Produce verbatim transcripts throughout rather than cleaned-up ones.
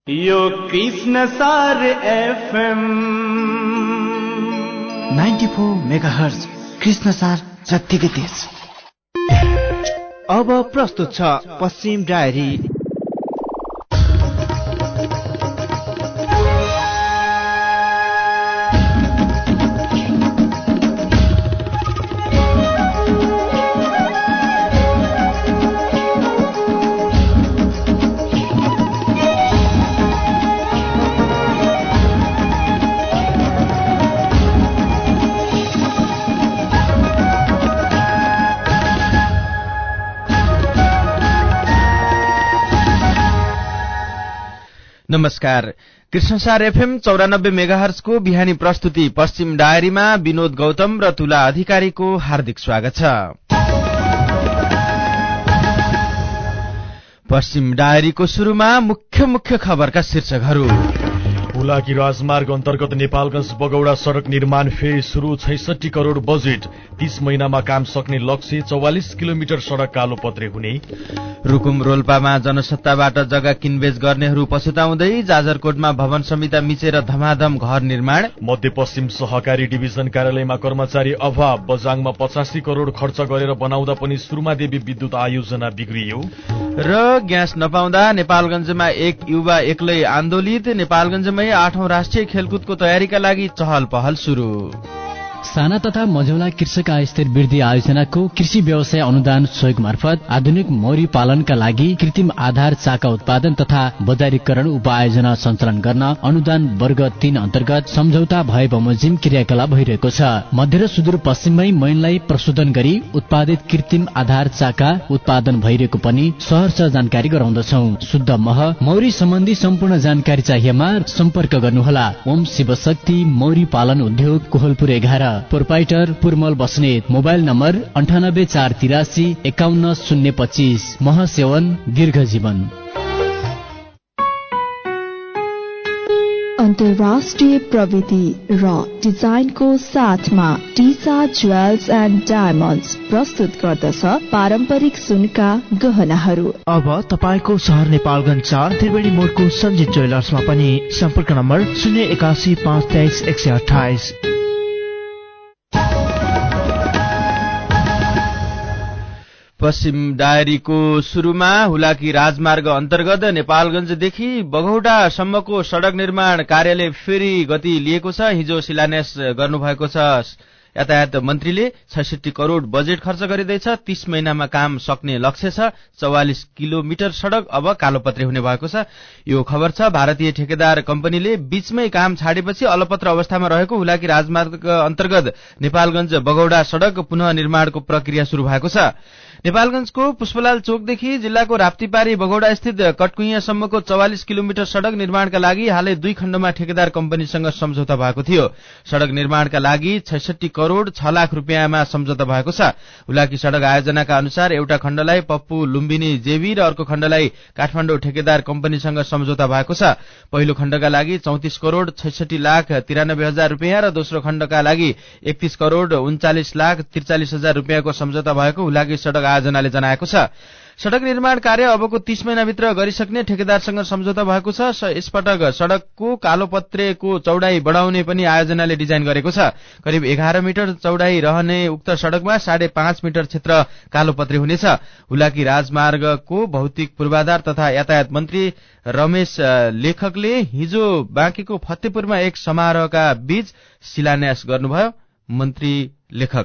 यो Krishnasar FM ninety four megahertz Krishnasar जत्तिकै तेज। अब प्रस्तुत छ पश्चिम डायरी। नमस्कार। कृष्णसार एफएम चौरानब्बे मेगाहर्जको बिहानी प्रस्तुति पश्चिम डायरीमा विनोद गौतम र तुला अधिकारीको हार्दिक स्वागत छ। पश्चिम डायरीको शुरूमा मुख्य मुख्य खबरका शीर्षकहरू। हुलाकी राजमार्ग अन्तर्गत नेपालगञ्ज बगौडा सड़क निर्माण फेरि शुरू, छैसठी करोड़ बजेट, तीस महिनामा काम सक्ने लक्ष्य, चौवालिस किलोमिटर सड़क कालोपत्रे हुने। रुकुम रोल्पामा जनसत्ताबाट जग्गा किनबेच गर्नेहरू पछुताउँदै, जाजरकोटमा भवन संहिता मिचेर धमाधम घर निर्माण। मध्यपश्चिम सहकारी डिभिजन कार्यालयमा कर्मचारी अभाव, बजाङमा पचासी करोड़ खर्च गरेर बनाउँदा पनि सुर्मादेवी विद्युत आयोजना बिग्रियो। र ग्यास नपाउँदा नेपालगञ्जमा एक युवा एक्लै आन्दोलित, नेपालगञ्जमै आठौं राष्ट्रिय खेलकुदको तयारीका लागि चहल पहल शुरू। साना तथा मझौला कृषक आय स्थिर वृद्धि आयोजनाको कृषि व्यवसाय अनुदान सहयोग मार्फत आधुनिक मौरी पालनका लागि कृत्रिम आधार चाका उत्पादन तथा बजारीकरण उपायोजना सञ्चालन गर्न अनुदान वर्ग तीन अन्तर्गत सम्झौता भए बमोजिम क्रियाकलाप भइरहेको छ। मध्य र सुदूरपश्चिममै मैनलाई प्रशोधन गरी उत्पादित कृत्रिम आधार चाका उत्पादन भइरहेको पनि सहर्ष जानकारी गराउँदछौ। शुद्ध मह मौरी सम्बन्धी सम्पूर्ण जानकारी चाहिएमा सम्पर्क गर्नुहोला। ओम शिवशक्ति मौरी पालन उद्योग, कोहलपुर एघार, proprietor Purmal Basnet, mobile number अन्ठानब्बे चार तिरासी एकाउन्न शून्य पच्चीस। महसेवन दीर्घ जीवन। अन्तर्राष्ट्रिय प्रविधि र डिजाइनको साथमा टिसा ज्वेल्स एन्ड डायमन्ड्स प्रस्तुत गर्दछ पारम्परिक सुनका गहनाहरू। अब तपाईको शहर नेपालगञ्ज चार त्रिवेणी मोडको सञ्जित ज्वेलर्समा पनि। सम्पर्क नम्बर शून्य एकासी पाँच तेइस एक सय अठाइस। पश्चिम डायरीको शुरूमा हुलाकी राजमार्ग अन्तर्गत नेपालगञ्जदेखि बगौडासम्मको सड़क निर्माण कार्याले फेरि गति लिएको छ। हिजो शिलान्यास गर्नुभएको छ। यातायात मन्त्रीले छैसठी करोड़ बजेट खर्च गरिँदैछ, तीस महिनामा काम सक्ने लक्ष्य छ, चौवालिस किलोमिटर सड़क अब कालोपत्रे हुने भएको छ। यो खबर छ भारतीय ठेकेदार कम्पनीले बीचमै काम छाडेपछि अलपत्र अवस्थामा रहेको हुलाकी राजमार्ग अन्तर्गत नेपालगञ्ज बगौडा सड़क पुनः निर्माणको प्रक्रिया शुरू भएको छ। नेपालगञ्जको पुष्पलाल चोकदेखि जिल्लाको राप्तीपारी बगौडा स्थित कटकुइयासम्मको चौवालिस किलोमिटर सड़क निर्माणका लागि हालै दुई खण्डमा ठेकेदार कम्पनीसँग सम्झौता भएको थियो। सड़क निर्माणका लागि छैसठी करोड़ छ लाख रुपियाँमा सम्झौता भएको छ। हुलाकी सड़क आयोजनाका अनुसार एउटा खण्डलाई पप्पू लुम्बिनी जेबी र अर्को खण्डलाई काठमाडौँ ठेकेदार कम्पनीसँग सम्झौता भएको छ। पहिलो खण्डका लागि चौतिस करोड़ छैसठी लाख तिरानब्बे हजार रुपियाँ र दोस्रो खण्डका लागि एकतीस करोड़ उन्चालिस लाख त्रिचालिस हजार रुपियाँको सम्झौता भएको हुलाकी सड़क आयोजनाले जनाएको छ। सड़क निर्माण कार्य अबको तीस महिनाभित्र गरिसक्ने ठेकेदारसँग सम्झौता भएको छ। यसपटक सड़कको कालोपत्रेको चौडाई बढ़ाउने पनि आयोजनाले डिजाइन गरेको छ। करिब एघार मिटर चौडाई रहने उक्त सड़कमा साढे पाँच मिटर क्षेत्र कालोपत्रे हुनेछ। हुलाकी राजमार्गको भौतिक पूर्वाधार तथा यातायात मन्त्री रमेश लेखकले हिजो बाँकीको फतेपुरमा एक समारोहका बीच शिलान्यास गर्नुभयो। मन्त्री लेखक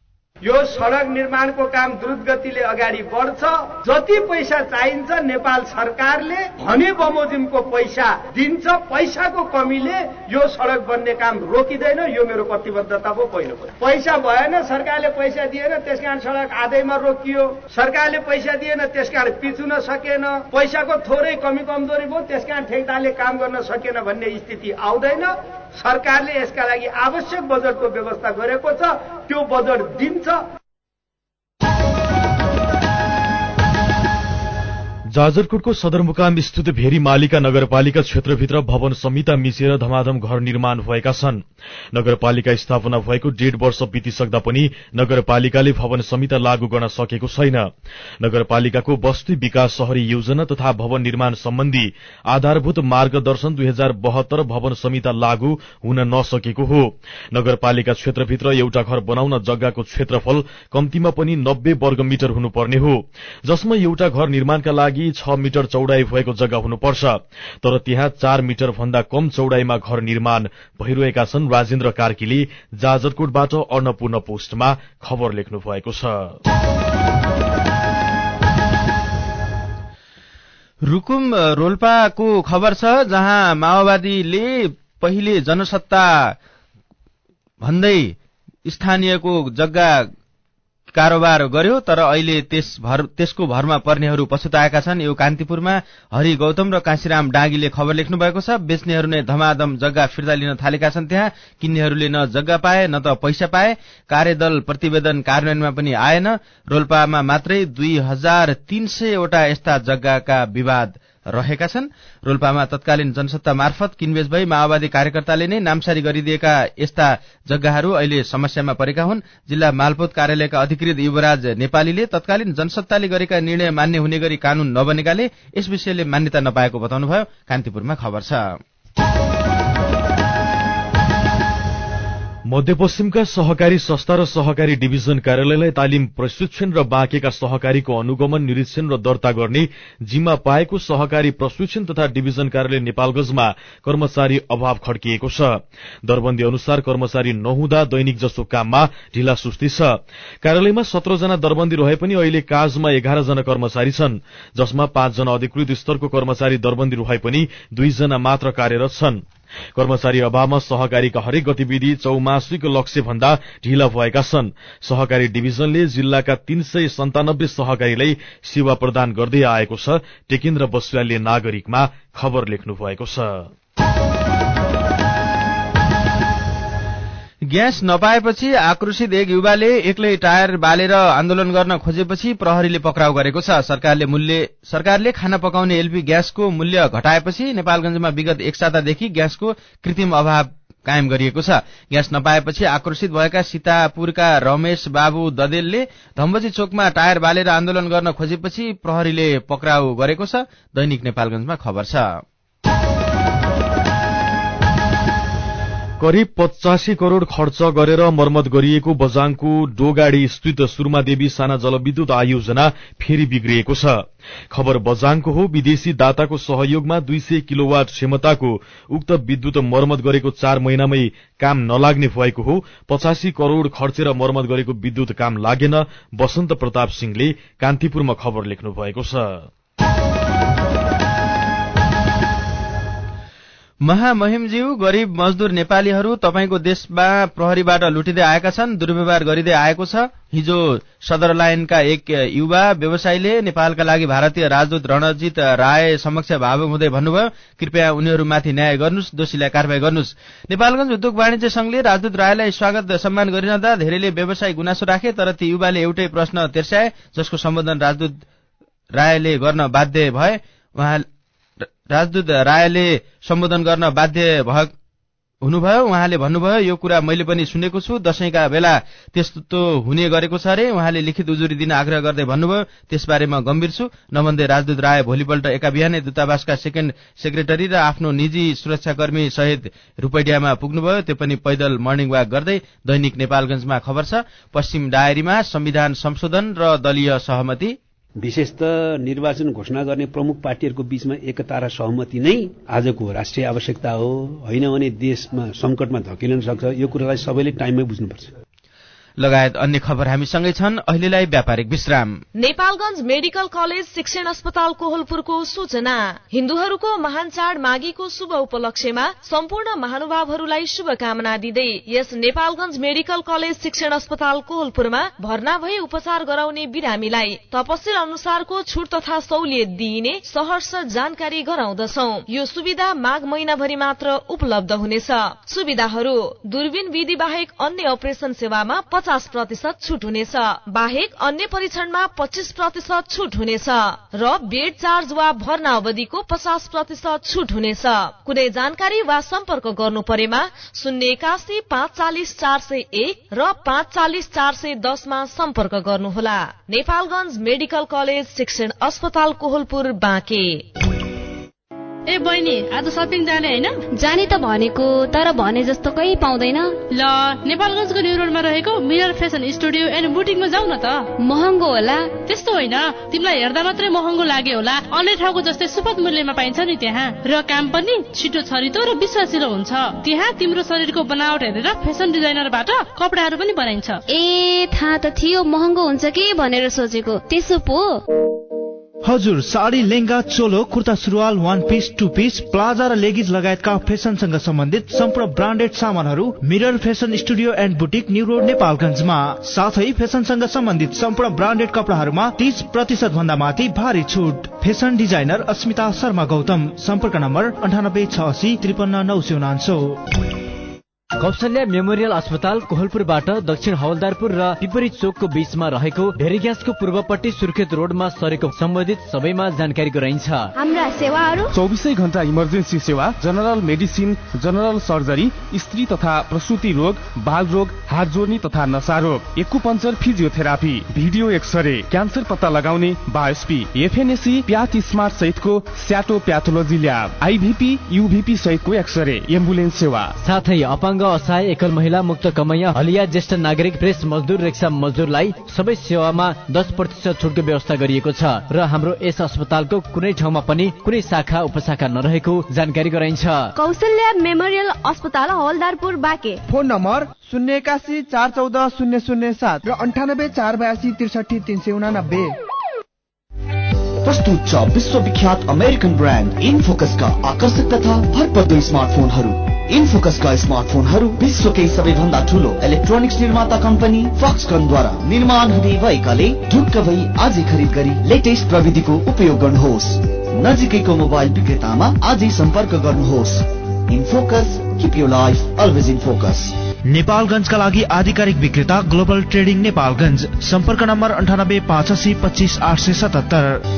यो सड़क निर्माणको काम द्रुत गतिले अगाडि बढ्छ। जति पैसा चाहिन्छ नेपाल सरकारले भने बमोजिमको पैसा दिन्छ। पैसाको कमीले यो सड़क बन्ने काम रोकिँदैन। यो मेरो प्रतिबद्धता हो। पहिलो कुरा पैसा भएन, सरकारले पैसा दिएन, त्यसकारण सड़क आधैमा रोकियो। सरकारले पैसा दिएन, त्यसकारण पिचुन सकेन। पैसाको थोरै कमी कमजोरी भयो, त्यसकारण ठेकेदारले काम गर्न सकेन भन्ने स्थिति आउँदैन। सरकारले यसका लागि आवश्यक बजेटको व्यवस्था गरेको छ, त्यो बजेट दिन्छ। जाजरकोटको सदरमुकाम स्थित भेरी मालिका नगरपालिका क्षेत्रभित्र भवन संहिता मिचेर धमाधम घर निर्माण भएका छन्। नगरपालिका स्थापना भएको डेढ वर्ष बितिसक्दा पनि नगरपालिकाले भवन संहिता लागू गर्न सकेको छैन। नगरपालिकाको बस्ती विकास शहरी योजना तथा भवन निर्माण सम्बन्धी आधारभूत मार्गदर्शन दुई हजार बहत्तर भवन संहिता लागू हुन नसकेको हो। नगरपालिका क्षेत्रभित्र एउटा घर बनाउन जग्गाको क्षेत्रफल कम्तीमा पनि नब्बे वर्ग मिटर हुनुपर्ने हो, जसमा एउटा घर निर्माणका लागि छ मिटर चौडाई भएको जग्गा हुनुपर्छ। तर त्यहाँ चार मिटर भन्दा कम चौडाईमा घर निर्माण भइरहेका छन्। राजेन्द्र कार्कीले जाजरकोटबाट अन्नपूर्ण पोस्टमा खबर लेख्नु भएको छ। रुकुम रोल्पाको खबर छ, जहाँ माओवादीले पहिले जनसत्ता भन्दै स्थानीयको जग्गा कारोबार गर्यो, तर अहिले त्यस भर त्यसको भरमा पर्नेहरू पछुताएका छन्। यो कान्तिपुरमा हरि गौतम र काशीराम डाँगीले खबर लेख्नु भएको छ। बेच्नेहरू नै धमाधम जग्गा फिर्ता लिन थालेका छन्। त्यहाँ किन्नेहरूले न जग्गा पाए न त पैसा पाए। कार्यदल प्रतिवेदन कार्यान्वयनमा पनि आएन। रोल्पामा मात्रै दुई हजार तीन सयवटा यस्ता जग्गाका विवाद रहेका छन्। रोल्पामा तत्कालीन जनसत्ता मार्फत किनबेच भई माओवादी कार्यकर्ताले नै नामसारी गरिदिएका यस्ता जग्गाहरू अहिले समस्यामा परेका हुन्। जिल्ला मालपोत कार्यालयका अधिकृत युवराज नेपालीले तत्कालीन जनसत्ताले गरेका निर्णय मान्य हुने गरी कानून नबनेकाले यस विषयले मान्यता नपाएको बताउनुभयो। कान्तिपुरमा खबर छ। मध्यपश्चिमका सहकारी संस्था र सहकारी डिभिजन कार्यालयलाई तालिम प्रशिक्षण र बाँकेका सहकारीको अनुगमन निरीक्षण र दर्ता गर्ने जिम्मा पाएको सहकारी प्रशिक्षण तथा डिभिजन कार्यालय नेपालगंजमा कर्मचारी अभाव खड्किएको छ। दरबन्दी अनुसार कर्मचारी नहुँदा दैनिक जसो काममा ढिला सुस्ती छ। कार्यालयमा सत्र जना दरबन्दी रहे पनि अहिले काजमा एघार जना कर्मचारी छन्, जसमा पाँच जना अधिकृत स्तरको कर्मचारी दरबन्दी रहे पनि दुई जना मात्र कार्यरत छन्। कर्मचारी अभावमा सहकारीका हरेक गतिविधि चौमासिक लक्ष्य भन्दा ढिला भएका छन्। सहकारी डिभिजनले जिल्लाका तीन सय सन्तानब्बे सहकारीलाई सेवा प्रदान गर्दै आएको छ। टेकेन्द्र बस्यालले नागरिकमा खबर लेख्नु भएको छ। ग्यास नपाएपछि आक्रोशित एक युवाले एक्लै टायर बालेर आन्दोलन गर्न खोजेपछि प्रहरीले पक्राउ गरेको छ। सरकारले मूल्य सरकारले खाना पकाउने एलपी ग्यासको मूल्य घटाएपछि नेपालगञ्जमा विगत एक सातादेखि ग्यासको कृत्रिम अभाव कायम गरिएको छ। ग्यास नपाएपछि आक्रोशित भएका सीतापुरका रमेश बाबु ददेलले धम्बजी चोकमा टायर बालेर आन्दोलन गर्न खोजेपछि प्रहरीले पक्राउ गरेको छ। दैनिक नेपालगञ्जमा खबर छ। करिब पचासी करोड़ खर्च गरेर मर्मत गरिएको बझाङको डोगाडी स्थित सुर्मादेवी साना जलविद्युत आयोजना फेरि बिग्रिएको छ। खबर बझाङको हो। विदेशी दाताको सहयोगमा दुई सय किलोवाट क्षमताको उक्त विद्युत मर्मत गरेको चार महिनामै काम नलाग्ने भएको हो। पचासी करोड़ खर्चेर मर्मत गरेको विद्युत काम लागेन। वसन्त प्रताप सिंहले कान्तिपुरमा खबर लेख्नु भएको छ। महामहिमज्यू, गरीब मजदूर नेपालीहरू तपाईको देशमा प्रहरीबाट लुटिँदै आएका छन्, दुर्व्यवहार गरिँदै आएको छ। हिजो सदरलाइनका एक युवा व्यवसायीले नेपालका लागि भारतीय राजदूत रणजित राय समक्ष भावुक हुँदै भन्नुभयो, कृपया उनीहरूमाथि न्याय गर्नुस्, दोषीलाई कारवाही गर्नुस्। नेपालगञ्ज उद्योग वाणिज्य संघले राजदूत रायलाई स्वागत सम्मान गरिरहँदा धेरैले व्यवसायी गुनासो राखे, तर ती युवाले एउटै प्रश्न तेर्स्याए, जसको सम्बोधन राजदूत रायले गर्न बाध्य भए। उहाँ राजदूत रायले सम्बोधन गर्न बाध्य हुनुभयो। उहाँले भन्नुभयो, यो कुरा मैले पनि सुनेको छु, दशैंका बेला त्यस्तो हुने गरेको छ अरे। उहाँले लिखित उजुरी दिन आग्रह गर्दै भन्नुभयो, त्यसबारे म गम्भीर छु। नभन्दै राजदूत राय भोलिपल्ट एका बिहानै दूतावासका सेकेन्ड सेक्रेटरी र आफ्नो निजी सुरक्षाकर्मी सहित रूपैडियामा पुग्नुभयो, त्यो पनि पैदल मर्निङ वाक गर्दै। दैनिक नेपालगञ्जमा खबर छ। पश्चिम डायरीमा संविधान संशोधन र दलीय सहमति। विशेषतः निर्वाचन घोषणा गर्ने प्रमुख पार्टीहरूको बीचमा एकता र सहमति नै आजको राष्ट्रिय आवश्यकता हो, होइन भने देशमा संकटमा धकेलिन सक्छ। यो कुरालाई सबैले टाइममै बुझ्नुपर्छ। लगायत अन्य खबर हामीसँगै छन्। अहिलेलाई व्यापारिक विश्राम। नेपालगञ्ज मेडिकल कलेज शिक्षण अस्पताल कोहलपुरको सूचना। हिन्दूहरूको महान चाड माघीको शुभ उपलक्ष्यमा सम्पूर्ण महानुभावहरूलाई शुभकामना दिँदै यस नेपालगञ्ज मेडिकल कलेज शिक्षण अस्पताल कोहलपुरमा भर्ना भई उपचार गराउने बिरामीलाई तपसिल अनुसारको छुट तथा सहुलियत दिइने सहर्ष जानकारी गराउँदछौ। यो सुविधा माघ महिनाभरि मात्र उपलब्ध हुनेछ। सुविधाहरू: दूरबीन विधि बाहेक अन्य अपरेसन सेवामा पचास प्रतिशत छुट हुनेछ। बाहेक अन्य परीक्षणमा पच्चीस प्रतिशत छुट हुनेछ र बेड चार्ज वा भर्ना अवधिको पचास प्रतिशत छुट हुनेछ। कुनै जानकारी वा सम्पर्क गर्नु परेमा शून्य एकासी पाँच चालिस चार सय एक र पाँच चालिस चार सय दसमा सम्पर्क गर्नुहोला। नेपालगञ्ज मेडिकल कलेज शिक्षण अस्पताल कोहलपुर बाँके। ए बहिनी, आज सपिङ जाने हैन? जाने त भनेको, तर भने जस्तो कहीँ पाउँदैन। ल, नेपालगञ्जको न्यू रोडमा रहेको मिरर फेसन स्टुडियो एन्ड बुटिकमा जाऊ न त। महँगो होला? त्यस्तो होइन, तिमीलाई हेर्दा मात्रै महँगो लाग्यो होला। अन्य ठाउँको जस्तै सुपथ मूल्यमा पाइन्छ नि त्यहाँ, र काम पनि छिटो छरितो र विश्वासिलो हुन्छ। त्यहाँ तिम्रो शरीरको बनावट हेरेर फेसन डिजाइनरबाट कपडाहरू पनि बनाइन्छ। ए, थाहा त थियो महँगो हुन्छ कि भनेर सोचेको। त्यसो पो? हजुर, साडी, लेंगा, चोलो, कुर्ता सुरुवाल, one piece, two piece, palazzo र लेगिज लगायतका फेसनसँग सम्बन्धित सम्पूर्ण ब्रान्डेड सामानहरू mirror fashion studio and boutique new road नेपालगञ्जमा। साथै फेसनसँग सम्बन्धित सम्पूर्ण ब्रान्डेड कपडाहरूमा तीस प्रतिशत भन्दा माथि भारी छुट। Fashion designer Asmita Sharma Gautam. सम्पर्क नम्बर अन्ठानब्बे छ असी त्रिपन्न नौ सय उनान्सौ। कौशल्या मेमोरियल अस्पताल कोहलपुरबाट दक्षिण हवलदारपुर र पिपरी चोकको बीचमा रहेको ढेरी ग्यासको पूर्वपट्टि सुर्खेत रोडमा सरेको सम्बन्धित सबैमा जानकारी गराइन्छ। हाम्रा सेवाहरू चौबिसै घण्टा इमर्जेन्सी सेवा, जनरल मेडिसिन, जनरल सर्जरी, स्त्री तथा प्रसुति रोग, बाल रोग, हात जोड्ने तथा नशा रोग, acupuncture, physiotherapy, video x ray, cancer पत्ता लगाउने, बायोस्पी, एफएनएसी, प्याथ स्मार्ट सहितको स्याटो प्याथोलोजी ल्याब, आइभीपी, युभीपी सहितको एक्सरे, एम्बुलेन्स सेवा। साथै अपाङ्ग, असहाय, एकल महिला, मुक्त कमैया, हलिया, ज्येष्ठ नागरिक, प्रेस मजदुर, रिक्सा मजदुरलाई सबै सेवामा दस प्रतिशत छुटको व्यवस्था गरिएको छ र हाम्रो यस अस्पतालको कुनै ठाउँमा पनि कुनै शाखा उपशाखा नरहेको जानकारी गराइन्छ। कौशल्या मेमोरियल अस्पताल हवलदारपुर बाँके। फोन नम्बर शून्य एकासी चार चौध शून्य शून्य सात र अन्ठानब्बे चार बयासी त्रिसठी तीन सय उनानब्बे। प्रस्तुत छ विश्वविख्यात अमेरिकन ब्रान्ड इनफोकसका आकर्षक तथा भरपर्दो स्मार्टफोनहरू। इनफोकसका स्मार्टफोनहरू विश्वकै सबैभन्दा ठूलो इलेक्ट्रोनिक्स निर्माता कम्पनी फक्सकनद्वारा निर्माण हुने भएकाले ढुक्क भई आजै खरिद गरी लेटेस्ट प्रविधिको उपयोग गर्नुहोस्। नजिकैको मोबाइल विक्रेतामा आजै सम्पर्क गर्नुहोस्। InFocus, keep your life always in focus. नेपालगञ्जका लागि आधिकारिक विक्रेता ग्लोबल ट्रेडिङ नेपालगञ्ज। सम्पर्क नम्बर अन्ठानब्बे पाँच असी पच्चीस आठ सय सतहत्तर।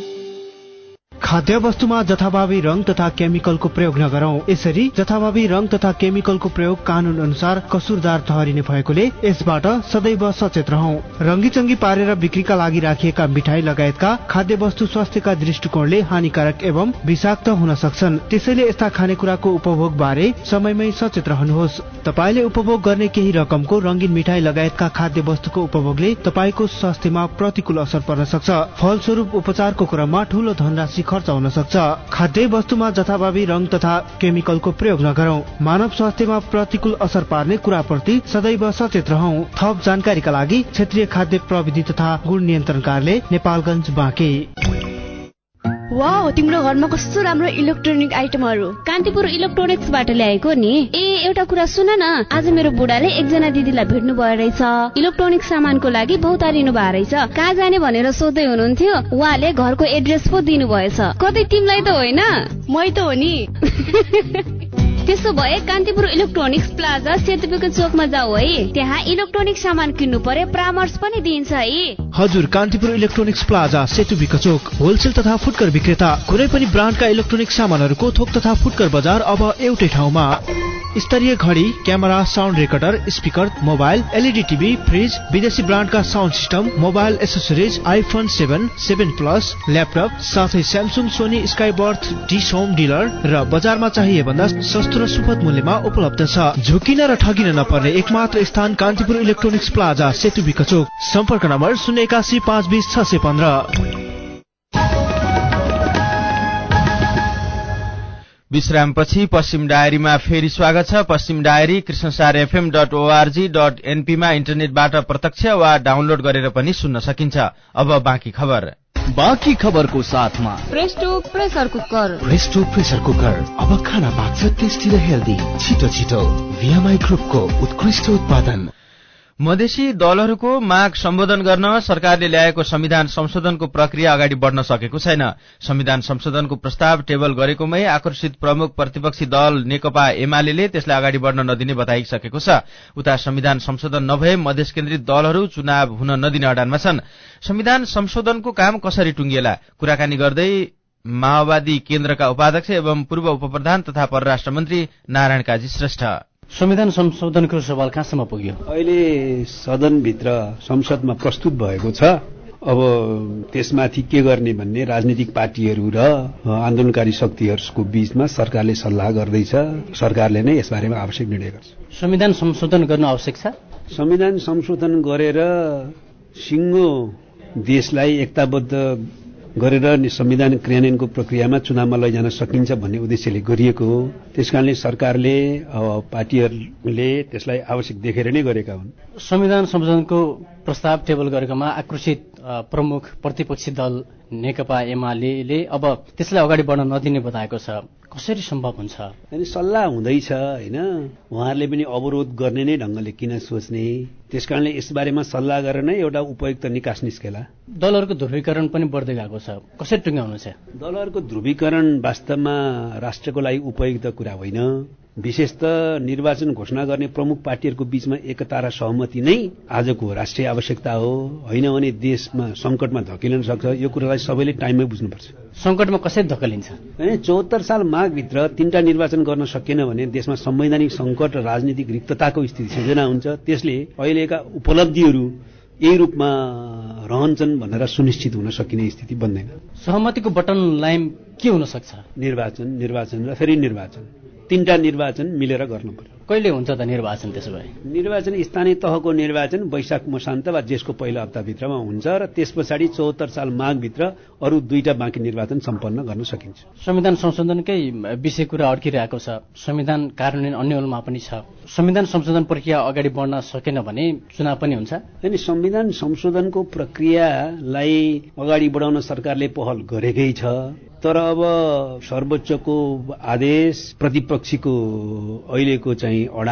खाद्य वस्तुमा जथाभावी रंग तथा केमिकलको प्रयोग नगरौं। यसरी जथाभावी रंग तथा केमिकलको प्रयोग कानून अनुसार कसुरदार ठहरिने भएकोले यसबाट सदैव सचेत रहौं। रंगीचंगी पारेर बिक्रीका लागि राखिएका मिठाई लगायतका खाद्य वस्तु स्वास्थ्यका दृष्टिकोणले हानिकारक एवं विषाक्त हुन सक्छन्। त्यसैले यस्ता खानेकुराको उपभोग बारे समयमै सचेत रहनुहोस्। तपाईले उपभोग गर्ने केही रकमको रंगीन मिठाई लगायतका खाद्य वस्तुको उपभोगले तपाईको स्वास्थ्यमा प्रतिकूल असर पर्न सक्छ। फलस्वरूप उपचारको क्रममा ठूलो धनराशि खर्च हुन सक्छ। खाद्य वस्तुमा जथाभावी रंग तथा केमिकलको प्रयोग नगरौं। मानव स्वास्थ्यमा प्रतिकूल असर पार्ने कुराप्रति सदैव सचेत रहौं। थप जानकारीका लागि क्षेत्रीय खाद्य प्रविधि तथा गुण नियन्त्रण कार्यालय नेपालगञ्ज बाँके। वाउ, तिम्रो घरमा कस्तो राम्रो इलेक्ट्रोनिक आइटमहरू। कान्तिपुर इलेक्ट्रोनिक्सबाट ल्याएको नि। ए, एउटा कुरा सुन न, आज मेरो बुढाले एकजना दिदीलाई भेट्नु भयो रहेछ। इलेक्ट्रोनिक सामानको लागि बहुतारिनु भएको रहेछ। कहाँ जाने भनेर सोध्दै हुनुहुन्थ्यो, उहाँले घरको एड्रेस पो दिनु भएछ। कतै तिमीलाई त होइन? मै त हो नि। त्यसो भए कान्तिपुर इलेक्ट्रोनिक्स प्लाजा सेतुपीको चोकमा जाऊ है। त्यहाँ इलेक्ट्रोनिक सामान किन्नु पर्यो, परामर्श पनि दिन्छ है। हजुर, कान्तिपुर इलेक्ट्रोनिक्स प्लाजा सेतुपीको चोक होलसेल तथा फुटकर विक्रेता। कुनै पनि ब्रान्डका इलेक्ट्रोनिक सामानहरूको थोक तथा फुटकर बजार अब एउटै ठाउँमा। स्तरीय घडी, camera, sound recorder, speaker, mobile, LED TV, fridge, विदेशी ब्रान्डका sound system, mobile accessories, iPhone seven, seven plus, laptop, साथै Samsung, Sony, Skyworth, dish home dealer र बजारमा चाहिए भन्दा सस्तो र सुपथ मूल्यमा उपलब्ध छ। झुकिन र ठगिन नपर्ने एकमात्र स्थान कान्तिपुर इलेक्ट्रोनिक्स प्लाजा सेतुपीको चोक। सम्पर्क नम्बर शून्य एकासी पाँच बीस छ सय पन्ध्र। विश्रामपछि पश्चिम डायरीमा फेरि स्वागत छ। पश्चिम diary Krishnasar FM dot org dot एनपीमा इन्टरनेटबाट प्रत्यक्ष वा डाउनलोड गरेर पनि सुन्न सकिन्छ। अब बाँकी खबर। बाँकी खबरको साथमा Presto pressure cooker. Presto pressure cooker अब खाना पाक्छ टेस्टी र हेल्दी। छिटो छिटो भिएमआई ग्रुपको उत्कृष्ट उत्पादन। मधेसी दलहरूको माग सम्बोधन गर्न सरकारले ल्याएको संविधान संशोधनको प्रक्रिया अगाडि बढ्न सकेको छैन। संविधान संशोधनको प्रस्ताव टेबल गरेकोमै आकर्षित प्रमुख प्रतिपक्षी दल नेकपा एमाले त्यसलाई अगाडि बढ्न नदिने बताइसकेको छ। उता संविधान संशोधन नभए मधेस केन्द्रित दलहरू चुनाव हुन नदिने अडानमा छन्। संविधान संशोधनको काम कसरी टुंगिएला कुराकानी गर्दै माओवादी केन्द्रका उपाध्यक्ष एवं पूर्व उपप्रधान तथा परराष्ट्र मन्त्री नारायण काजी श्रेष्ठ, संविधान संशोधनको सवाल कहाँसम्म पुग्यो? अहिले सदनभित्र संसदमा प्रस्तुत भएको छ। अब त्यसमाथि के गर्ने भन्ने राजनीतिक पार्टीहरू र आन्दोलनकारी शक्तिहरूको बीचमा सरकारले सल्लाह गर्दैछ। सरकारले नै यसबारेमा आवश्यक निर्णय गर्छ। संविधान संशोधन गर्न आवश्यक छ। संविधान संशोधन गरेर सिङ्गो देशलाई एकताबद्ध गरेर संविधान क्रियान्वयनको प्रक्रियामा चुनावमा लैजान सकिन्छ भन्ने उद्देश्यले गरिएको हो। त्यसकारणले सरकारले पार्टीहरूले त्यसलाई आवश्यक देखेर नै गरेका हुन्। संविधान संशोधनको प्रस्ताव टेबल गरेकोमा आक्रोशित प्रमुख प्रतिपक्षी दल नेकपा एमाले अब त्यसलाई अगाडि बढ्न नदिने बताएको छ। कसरी सम्भव हुन्छ? अनि सल्लाह हुँदैछ हैन, उहाँहरूले पनि अवरोध गर्ने नै ढंगले किन सोच्ने? त्यसकारणले यसबारेमा सल्लाह गरेर नै एउटा उपयुक्त निकास निस्केला। दलहरूको ध्रुवीकरण पनि बढ्दै गएको छ, कसरी टुङ्ग्याउनु छ? दलहरूको ध्रुवीकरण वास्तवमा राष्ट्रको लागि उपयुक्त कुरा होइन। विशेषतः निर्वाचन घोषणा गर्ने प्रमुख पार्टीहरूको बीचमा एकता र सहमति नै आजको राष्ट्रिय आवश्यकता हो। होइन भने देशमा संकटमा धकेलिन सक्छ। यो कुरालाई सबैले टाइममै बुझ्नुपर्छ। संकटमा कसरी धकेलिन्छ? हैन, चौहत्तर साल माघभित्र तीनटा निर्वाचन गर्न सकिएन भने देशमा संवैधानिक संकट र राजनीतिक रिक्तताको स्थिति सिर्जना हुन्छ। त्यसले अहिलेका उपलब्धिहरू यही रूपमा रहन्छन् भनेर सुनिश्चित हुन सकिने स्थिति बन्दैन। सहमतिको बटन लाइन के हुन सक्छ? निर्वाचन, निर्वाचन र फेरि निर्वाचन, तीनटा निर्वाचन मिलेर गर्नु पर्यो। कहिले हुन्छ त निर्वाचन? त्यसो भए निर्वाचन स्थानीय तहको निर्वाचन वैशाख मसान्त वा जेठको पहिलो हप्ताभित्रमा हुन्छ र त्यस पछाडि चौहत्तर साल माघभित्र अरू दुईटा बाँकी निर्वाचन सम्पन्न गर्न सकिन्छ। संविधान संशोधनकै विषय कुरा अड्किरहेको छ। संविधान कार्यान्वयन अन्यलमा पनि छ। संविधान संशोधन प्रक्रिया अगाडि बढ्न सकेन भने चुनाव पनि हुन्छ। अनि संविधान संशोधनको प्रक्रियालाई अगाडि बढाउन सरकारले पहल गरेकै छ। तर अब सर्वोच्चको आदेश, प्रतिपक्षीको अहिलेको चाहिँ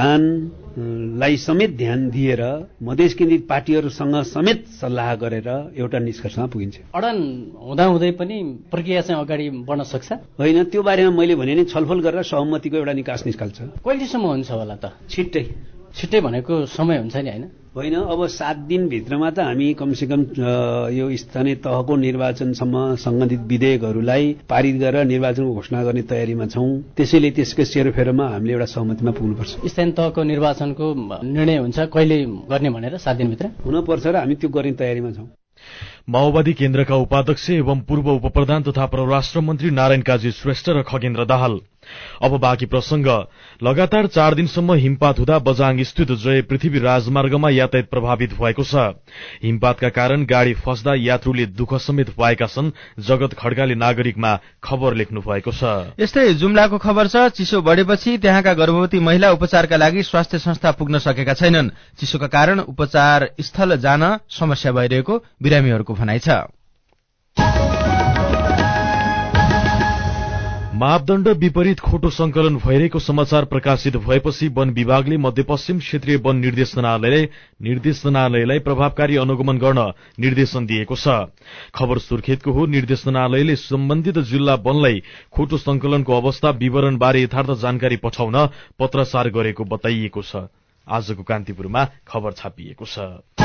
अडानलाई समेत ध्यान दिएर मधेस केन्द्रित पार्टीहरूसँग समेत सल्लाह गरेर एउटा निष्कर्षमा पुगिन्छ। अडान हुँदाहुँदै पनि प्रक्रिया चाहिँ अगाडि बढ्न सक्छ? होइन, त्यो बारेमा मैले भने नि छलफल गरेर सहमतिको एउटा निकास निकाल्छ। कहिलेसम्म हुन्छ होला त? छिट्टै। छिट्टै भनेको समय हुन्छ नि, होइन? होइन, अब सात दिनभित्रमा त हामी कमसेकम यो स्थानीय तहको निर्वाचनसम्म सम्बन्धित विधेयकहरूलाई पारित गरेर निर्वाचनको घोषणा गर्ने तयारीमा छौं। त्यसैले त्यसकै सेरोफेरोमा हामीले एउटा सहमतिमा पुग्नुपर्छ। स्थानीय तहको निर्वाचनको निर्णय हुन्छ कहिले गर्ने भनेर सात दिनभित्र हुनुपर्छ र हामी त्यो गर्ने तयारीमा छौं। माओवादी केन्द्रका उपाध्यक्ष एवं पूर्व उपप्रधान तथा परराष्ट्र मन्त्री नारायण काजी श्रेष्ठ र खगेन्द्र दाहाल। अब बाँकी प्रसंग। लगातार चार दिनसम्म हिमपात हुँदा बजाङ स्थित जय पृथ्वी राजमार्गमा यातायात प्रभावित भएको छ। हिमपातका कारण गाड़ी फस्दा यात्रुले दुःख समेत पाएका छन्। जगत खड्काले नागरिकमा खबर लेख्नु भएको छ। यस्तै जुम्लाको खबर छ। चिसो बढेपछि त्यहाँका गर्भवती महिला उपचारका लागि स्वास्थ्य संस्था पुग्न सकेका छैनन्। चिसोका कारण उपचार स्थल जान समस्या भइरहेको बिरामीहरूको भनाइ छ। मापदण्ड विपरीत खोटो संकलन भइरहेको समाचार प्रकाशित भएपछि वन विभागले मध्यपश्चिम क्षेत्रीय वन निर्देशनालयले निर्देशनालयलाई प्रभावकारी अनुगमन गर्न निर्देशन दिएको छ। खबर सुर्खेतको हो। निर्देशनालयले सम्बन्धित जिल्ला वनलाई खोटो संकलनको अवस्था विवरण बारे यथार्थ जानकारी पठाउन पत्रचार गरेको बताइएको छ। आजको कान्तिपुरमा खबर छापिएको छ।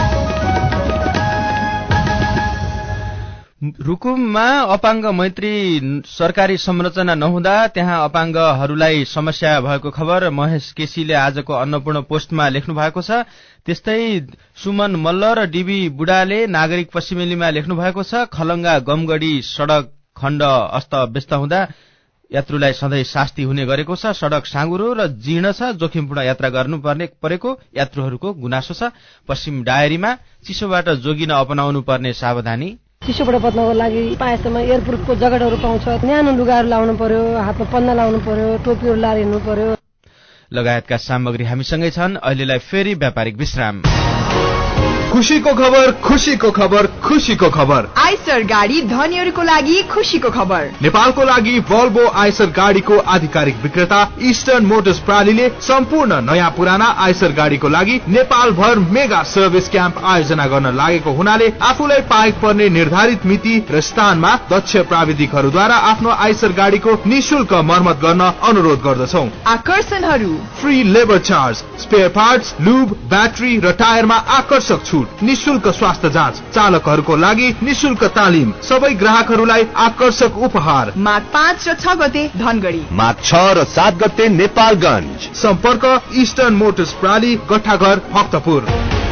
रुकुममा अपाङ्ग मैत्री सरकारी संरचना नहुँदा त्यहाँ अपाङ्गहरूलाई समस्या भएको खबर महेश केसीले आजको अन्नपूर्ण पोस्टमा लेख्नु भएको छ। त्यस्तै सुमन मल्ल र डीबी बुढाले नागरिक पश्चिमेलीमा लेख्नु भएको छ। खलंगा गमगढी सड़क खण्ड अस्त व्यस्त हुँदा यात्रुलाई सधैँ शास्ति हुने गरेको छ। सड़क साँगुरो र जीर्ण छ। जोखिमपूर्ण यात्रा गर्नुपर्ने परेको यात्रुहरूको गुनासो छ। पश्चिम डायरीमा चिसोबाट जोगिन अपनाउनु पर्ने सावधानी। चिसोबाट बच्नको लागि पाएसम्म एयरप्रुफको जगटहरू पाउँछ। न्यानो लुगाहरू लाउनु पर्यो, हातमा पन्ना लाउनु पर्यो, टोपीहरू लाएर हिँड्नु पर्यो लगायतका सामग्री हामीसँगै छन्। अहिलेलाई फेरि व्यापारिक विश्राम। खुशीको खबर, खुशीको खबर, खुशीको खबर। आइसर गाडी धनीहरूको लागि खुशीको खबर। नेपालको लागि भल्भो आइसर गाडीको आधिकारिक विक्रेता इस्टर्न मोटर्स प्रालीले सम्पूर्ण नयाँ पुराना आइसर गाडीको लागि नेपाल भर मेगा सर्भिस क्याम्प आयोजना गर्न लागेको हुनाले आफूलाई पाएक पर्ने निर्धारित मिति र स्थानमा दक्ष प्राविधिकहरूद्वारा आफ्नो आइसर गाडीको निशुल्क मर्मत गर्न अनुरोध गर्दछौ। आकर्षणहरू: free labour charge, spare parts, lube, battery र टायरमा आकर्षक छुट, निशुल्क स्वास्थ्य जाँच, चालकहरूको लागि निशुल्क तालिम, सबै ग्राहकहरूलाई आकर्षक उपहार। माघ पाँच र छ गते धनगढी, माघ छ र सात गते नेपालगञ्ज। सम्पर्क इस्टर्न मोटर्स प्राली, गट्ठाघर, भक्तपुर।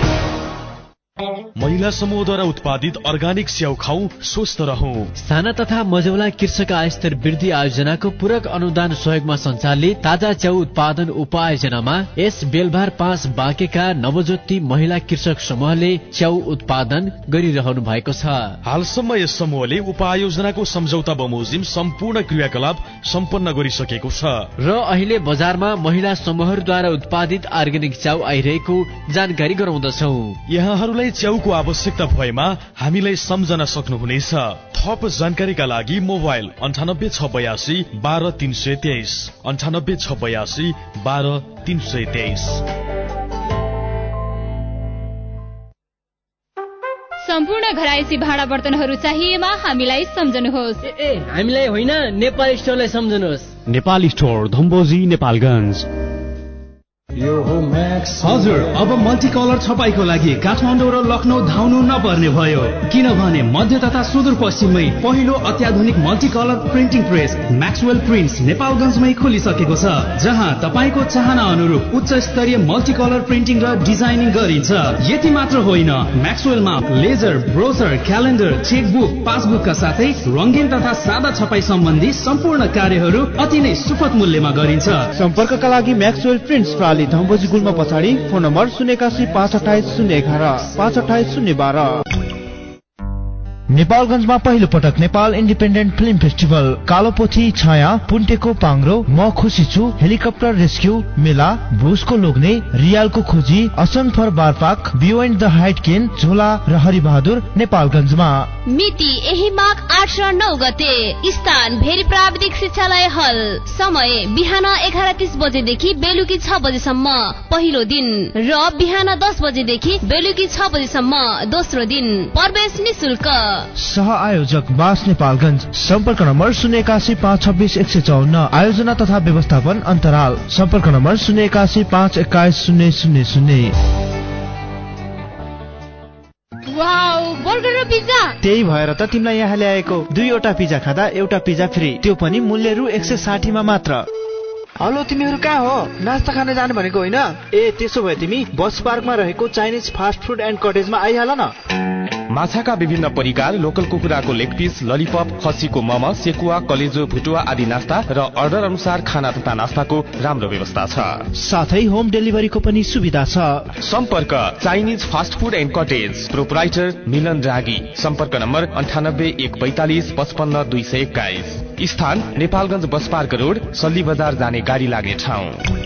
महिला समूहद्वारा उत्पादित अर्गानिक स्याउ खाऊ, स्वस्थ रहौं। साना तथा मझौला कृषक आयस्तर वृद्धि आयोजनाको पूरक अनुदान सहयोगमा सञ्चालित ताजा च्याउ उत्पादन उपायोजनामा यस बेलभार पाँच बाँकेका नवज्योति महिला कृषक समूहले च्याउ उत्पादन गरिरहनु भएको छ। हालसम्म यस समूहले उपायोजनाको सम्झौता बमोजिम सम्पूर्ण क्रियाकलाप सम्पन्न गरिसकेको छ र अहिले बजारमा महिला समूहहरूद्वारा उत्पादित अर्ग्यानिक च्याउ आइरहेको जानकारी गराउँदछौ। यहाँहरूलाई च्याउको आवश्यकता भएमा हामीलाई सम्झन सक्नुहुनेछ। थप जानकारीका लागि मोबाइल अन्ठानब्बे छ बयासी बाह्र तीन सय तेइस अन्ठानब्बे छ बयासी बाह्र तीन सय तेइस। सम्पूर्ण घरायसी भाँडा बर्तनहरू चाहिएमा हामीलाई सम्झनुहोस्। ए हामीलाई होइन, नेपाल स्टोरलाई सम्झनुहोस्। नेपाल स्टोर, धम्बोजी, नेपालगञ्ज। यो हो म्याक्स। हजुर, अब मल्टी कलर छपाईको लागि काठमाडौँ र लखनऊ धाउनु नपर्ने भयो, किनभने मध्य तथा सुदूरपश्चिममै पहिलो अत्याधुनिक multi colour printing press Maxwell prints नेपालगञ्जमै खोलिसकेको छ, जहाँ तपाईँको चाहना अनुरूप उच्च स्तरीय मल्टी कलर प्रिन्टिङ र डिजाइनिङ गरिन्छ। यति मात्र होइन, म्याक्सवेलमा लेजर, ब्रोसर, क्यालेन्डर, चेकबुक, पासबुकका साथै रङ्गीन तथा सादा छपाई सम्बन्धी सम्पूर्ण कार्यहरू अति नै सुपथ मूल्यमा गरिन्छ। सम्पर्कका लागि म्याक्सवेल प्रिन्ट्स प्राली, धम्बोजी गुल्मा पछाडि, फोन नम्बर शून्य एकासी पाँच अठाइस शून्य एघार पाँच अठाइस शून्य बाह्र। नेपालगञ्जमा पहिलो पटक Nepal independent film festival, Kalopothi, Chhaya, पुन्टेको पाङ्रो, म खुसी छु, हेलिकप्टर रेस्क्यू, मेला, भुसको लोग्ने, रियालको खोजी, Asang for Barpak, beyond the height Ken, Jhola र हरिबहादुर नेपालगञ्जमा। मिति यही माघ आठ र नौ गते। स्थान भेरी प्राविधिक शिक्षालय हल। समय बिहान एघार तीस बजेदेखि बेलुकी छ बजेसम्म पहिलो दिन र बिहान दस बजेदेखि बेलुकी छ बजेसम्म दोस्रो दिन। प्रवेश निशुल्क। सह आयोजक बास नेपालगञ्ज। सम्पर्क नम्बर शून्य एकासी पाँच छब्बिस एक सय चौन्न। आयोजना तथा व्यवस्थापन अन्तराल। सम्पर्क नम्बर शून्य एकासी पाँच एक्काइस शून्य शून्य शून्य। वाउ, बर्गर र पिज्जा। त्यही भएर त तिमीलाई यहाँ ल्याएको। दुईवटा पिज्जा खाँदा एउटा पिज्जा फ्री, त्यो पनि मूल्य रु एक सय साठी मा मात्र। हेलो, तिमीहरू कहाँ हो? नास्ता खान जानु भनेको होइन? ए त्यसो भए तिमी बस पार्कमा रहेको चाइनिज फास्ट फुड एन्ड कटेजमा आइहाल न। माछाका विभिन्न परिकार, लोकल कुखुराको लेग पिस, ललिपप, खसीको मम, सेकुवा, कलेजो, भुटुवा आदि नास्ता र अर्डर अनुसार खाना तथा नास्ताको राम्रो व्यवस्था छ। साथै होम डेलिभरीको पनि सुविधा छ। सम्पर्क Chinese fast food and cottage, proprietor Milan Ragi. सम्पर्क नम्बर अन्ठानब्बे एक बैतालिस पचपन्न दुई सय एक्काइस। स्थान Nepalgunj bus park road, Salli Bazar जाने गाडी लाग्ने ठाउँ।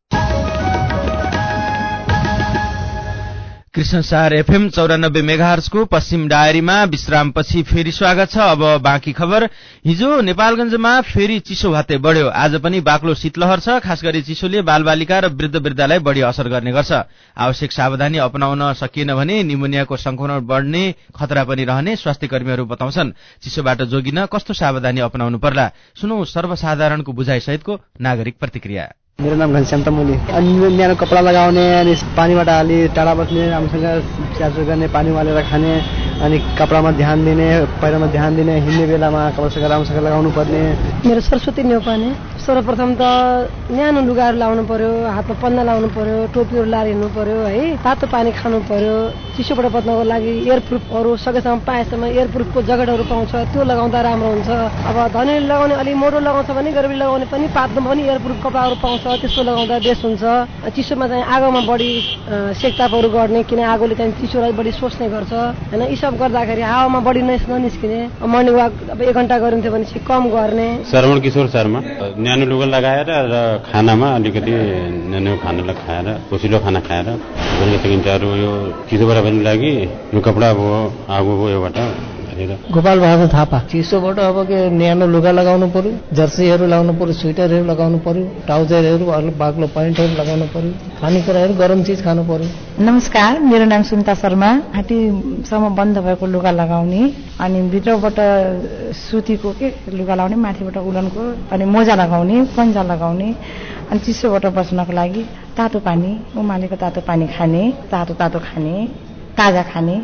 कृष्णसार एफएम चौरानब्बे मेगाहर्जको पश्चिम डायरीमा विश्रामपछि फेरि स्वागत छ। अब बाँकी खबर। हिजो नेपालगञ्जमा फेरि चिसो भाते बढ्यो। आज पनि बाक्लो शीतलहर छ। खास गरी चिसोले बालबालिका र वृद्ध वृद्धालाई बढी असर गर्ने गर्छ। आवश्यक सावधानी अपनाउन सकिएन भने निमोनियाको संक्रमण बढ्ने खतरा पनि रहने स्वास्थ्य कर्मीहरू बताउँछन्। चिसोबाट जोगिन कस्तो सावधानी अपनाउनु पर्ला, सुनौ सर्वसाधारणको बुझाइ सहितको नागरिक प्रतिक्रिया। मेरो नाम घनश्याम तमुली। अनि न्यानो कपडा लगाउने, अनि पानीबाट अलि टाढा बस्ने, राम्रोसँग स्याहार गर्ने, पानी उमालेर खाने, अनि कपडामा ध्यान दिने, पैरमा ध्यान दिने, हिँड्ने बेलामा कपडा राम्रोसँग लगाउनु पर्ने। मेरो सरस्वती न्यौपाने। सर्वप्रथम त न्यानो लुगाहरू लाउनु पर्यो, हातमा पन्ना लाउनु पर्यो, टोपीहरू लाएर हिँड्नु पर्यो है, तातो पानी खानु पर्यो। चिसोबाट बच्नको लागि एयरप्रुफहरू सकेसम्म पाएसम्म एयरप्रुफको ज्याकेटहरू पाउँछ, त्यो लगाउँदा राम्रो हुन्छ। अब धनीले लगाउने अलिक मोटो लगाउँछ भने, गरिबीले लगाउने पनि पातलो पनि एयरप्रुफ कपडाहरू पाउँछ, त्यस्तो लगाउँदा बेस्ट हुन्छ। चिसोमा चाहिँ आगोमा बढी सेकतापहरू गर्ने, किन आगोले चाहिँ चिसोलाई बढी सोच्ने गर्छ होइन। यी सब अप गर्दाखेरि हावामा बढी ननिस्किने, मर्निङ वाक अब एक घन्टा गरिन्थ्यो भनेपछि कम गर्ने। श्रवण किशोर शर्मा। न्यानो लुगा लगाएर र खानामा अलिकति न्यानो खानालाई खाएर पोसिलो खाना खाएर गर्न सकिन्छ। अरू यो चिसोबाट पनि लागि यो कपडा भयो आगो भयो योबाट। गोपाल बहादुर थापा। चिसोबाट अब के न्यानो लुगा लगाउनु पर्यो, जर्सीहरू लगाउनु पर्यो, स्वेटरहरू लगाउनु पर्यो, ट्राउजरहरू बाक्लो प्यान्टहरू लगाउनु पर्यो, खानेकुराहरू गरम चिज खानु पर्यो। नमस्कार, मेरो नाम सुनिता शर्मा। घाँटीसम्म बन्द भएको लुगा लगाउने, अनि भित्रबाट सुतीको के लुगा लगाउने, माथिबाट उलनको, अनि मोजा लगाउने, पन्जा लगाउने, अनि चिसोबाट बस्नको लागि तातो पानी, उमालेको तातो पानी खाने, तातो तातो खाने, ताजा खाने।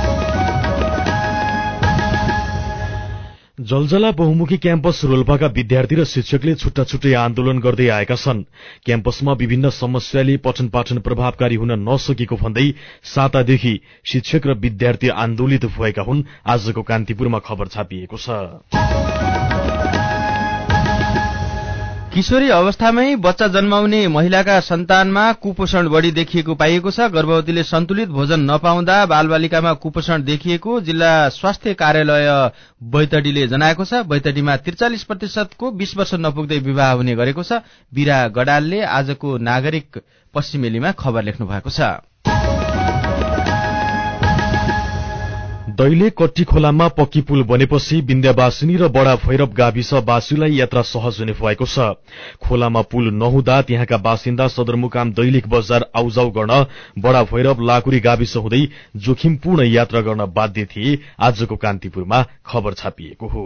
जलजला बहुमुखी क्याम्पस रोल्पाका विद्यार्थी र शिक्षकले छुट्टा छुट्टै आन्दोलन गर्दै आएका छन्। क्याम्पसमा विभिन्न समस्याले पठन पाठन प्रभावकारी हुन नसकेको भन्दै सातादेखि शिक्षक र विद्यार्थी आन्दोलित भएका हुन्। आजको कान्तिपुरमा खबर छापिएको छ। किशोरी अवस्थामै बच्चा जन्माउने महिलाका सन्तानमा कुपोषण बढ़ी देखिएको पाइएको छ। गर्भवतीले सन्तुलित भोजन नपाउँदा बालबालिकामा कुपोषण देखिएको जिल्ला स्वास्थ्य कार्यालय बैतडीले जनाएको छ। बैतडीमा त्रिचालिस प्रतिशतको बीस वर्ष नपुग्दै विवाह हुने गरेको छ। बीरा गडालले आजको नागरिक पश्चिमेलीमा खबर लेख्नु भएको छ। दैले कट्टी खोलामा पक्की पुल बनेपछि विन्ध्यावासिनी र बडा भैरव गाविसवासीलाई यात्रा सहज हुने भएको छ। खोलामा पुल नहुँदा त्यहाँका बासिन्दा सदरमुकाम दैलेख बजार आउजाउ गर्न बडा भैरव लाकुरी गाविस हुँदै जोखिमपूर्ण यात्रा गर्न बाध्य थिए। आजको कान्तिपुरमा खबर छापिएको हो।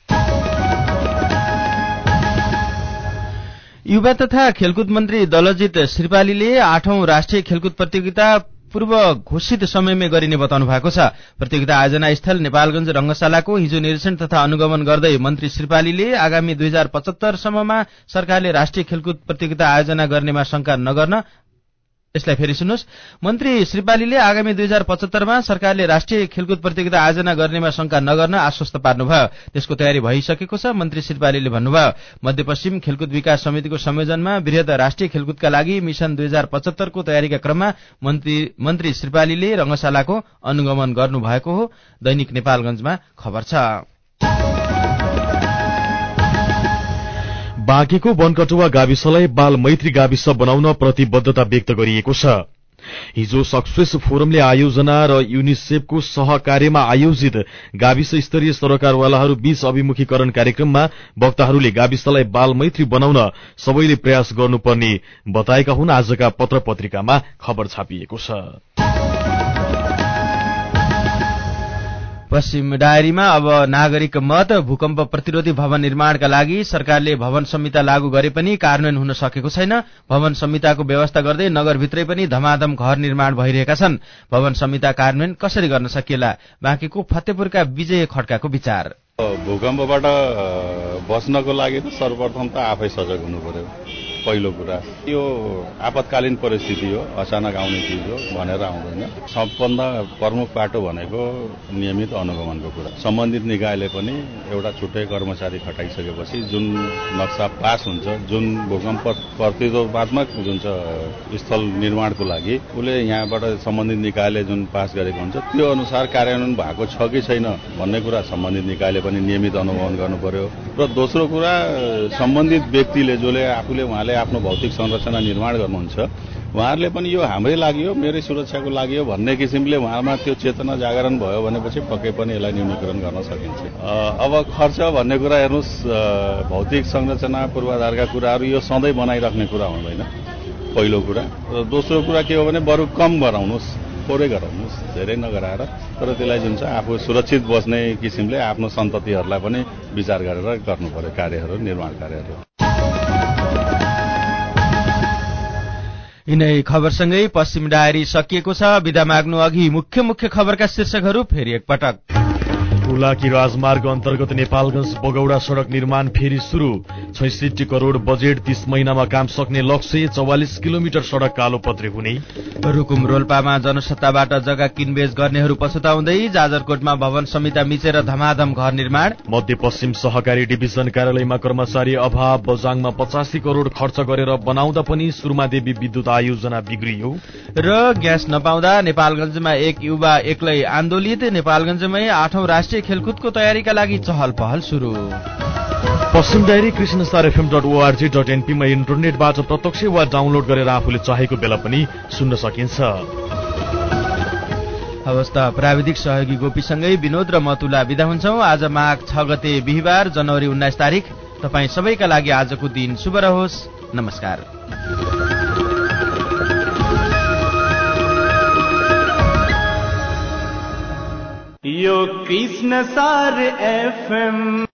युवा तथा खेलकुद मन्त्री दलजित श्रीपालीले आठौं राष्ट्रिय खेलकुद प्रतियोगिता पूर्व घोषित समयमै गरिने बताउनु भएको छ। प्रतियोगिता आयोजना स्थल नेपालगंज रंगशालाको हिजो निरीक्षण तथा अनुगमन गर्दै मन्त्री श्रीपालीले आगामी दुई हजार पचहत्तर सम्ममा सरकारले राष्ट्रिय खेलकुद प्रतियोगिता आयोजना गर्नेमा शंका नगर्न, यसलाई फेरि सुन्नुहोस्, मन्त्री श्रीपालीले आगामी दुई हजार पचहत्तरमा सरकारले राष्ट्रिय खेलकुद प्रतियोगिता आयोजना गर्नेमा शंका नगर्न आश्वस्त पार्नुभयो। त्यसको तयारी भइसकेको छ। मन्त्री श्रीपालीले भन्नुभयो, मध्यपश्चिम खेलकुद विकास समितिको संयोजनमा वृहत राष्ट्रिय खेलकुदका लागि मिशन दुई हजार पचहत्तरको तयारीका क्रममा मन्त्री मन्त्री श्रीपालीले रंगशालाको अनुगमन गर्नुभएको हो। दैनिक नेपालगंजमा खबर छ। बाँकेको वनकटुवा गाविसलाई बाल मैत्री गाविस बनाउन प्रतिबद्धता व्यक्त गरिएको छ। हिजो सक्सेस फोरमले आयोजना र युनिसेफको सहकार्यमा आयोजित गाविस स्तरीय सरोकारवालाहरू बीच अभिमुखीकरण कार्यक्रममा वक्ताहरूले गाविसलाई बाल मैत्री बनाउन सबैले प्रयास गर्नुपर्ने बताएका हुन्। आजका पत्र पत्रिकामा खबर छापिएको छ। पश्चिम डायरीमा अब नागरिक मत। भूकम्प प्रतिरोधी भवन निर्माणका लागि सरकारले भवन संहिता लागू गरे पनि कार्यान्वयन हुन सकेको छैन। भवन संहिताको व्यवस्था गर्दै नगरभित्रै पनि धमाधम घर निर्माण भइरहेका छन्। भवन संहिता कार्यान्वयन कसरी गर्न सकिएला? बाँकेको फतेपुरका विजय खड्काको विचार। भूकम्पबाट बच्नको लागि त सर्वप्रथम त आफै सजग हुनु पर्यो। पहिलो कुरा यो आपतकालीन परिस्थिति हो, अचानक आउने चिज हो भनेर आउँदैन। सबभन्दा प्रमुख पाटो भनेको नियमित अनुगमनको कुरा। सम्बन्धित निकायले पनि एउटा छुट्टै कर्मचारी खटाइसकेपछि जुन नक्सा पास हुन्छ, जुन भूकम्प प्रतिरोधात्मक जुन छ स्थल निर्माणको लागि उसले यहाँबाट सम्बन्धित निकायले जुन पास गरेको हुन्छ त्यो अनुसार कार्यान्वयन भएको छ कि छैन भन्ने कुरा सम्बन्धित निकायले पनि नियमित अनुगमन गर्नु पर्यो। र दोस्रो कुरा सम्बन्धित व्यक्तिले जसले आफूले उहाँले आफ्नो भौतिक संरचना निर्माण गर्नुहुन्छ उहाँहरूले पनि यो हाम्रै लागि हो, मेरै सुरक्षाको लागि हो भन्ने किसिमले उहाँमा त्यो चेतना जागरण भयो भनेपछि पक्कै पनि यसलाई न्यूनीकरण गर्न सकिन्छ। अब खर्च भन्ने कुरा हेर्नुहोस्, भौतिक संरचना पूर्वाधारका कुराहरू यो सधैँ बनाइराख्ने कुरा हुँदैन, पहिलो कुरा। र दोस्रो कुरा के हो भने बरु कम गराउनुहोस्, थोरै गराउनुहोस्, धेरै नगराएर, तर त्यसलाई जुन छ आफू सुरक्षित बस्ने किसिमले आफ्नो सन्ततिहरूलाई पनि विचार गरेर गर्नु पर्यो कार्यहरू, निर्माण कार्यहरू। यिनै खबरसँगै पश्चिम डायरी सकिएको छ। बिदा माग्नु अघि मुख्य मुख्य खबरका शीर्षकहरू फेरि एकपटक। हुलाकी राजमार्ग अन्तर्गत नेपालगञ्ज बगौडा सड़क निर्माण फेरि शुरू छैसठी करोड़ बजेट तीस महिनामा काम सक्ने लक्ष्य चौवालिस किलोमिटर सड़क कालोपत्रे हुने। रुकुम रोल्पामा जनसत्ताबाट जग्गा किनबेच गर्नेहरू पछुताउँदै जाजरकोटमा भवन संहिता मिचेर धमाधम घर निर्माण। मध्यपश्चिम सहकारी डिभिजन कार्यालयमा कर्मचारी अभाव। बजाङमा पचासी करोड़ खर्च गरेर बनाउँदा पनि सुर्मादेवी विद्युत आयोजना बिग्रियो। र ग्यास नपाउँदा नेपालगञ्जमा एक युवा एक्लै आन्दोलित। नेपालगञ्जमै आठौं राष्ट्रिय खेलकुदको तयारीका लागि चहल पहल शुरू। पश्चिम diary Krishna star FM dot org dot एनपीमा इन्टरनेटबाट प्रत्यक्ष वा डाउनलोड गरेर आफूले चाहेको बेला पनि सुन्न सकिन्छ। अवस्था प्राविधिक सहयोगी गोपीसँगै विनोद र मतुला बिदा हुन्छौं। आज माघ छ गते बिहिबार जनवरी उन्नाइस तारिक। तपाईँ सबैका लागि आजको दिन शुभ रहोस्। नमस्कार। यो कृष्ण सार एफएम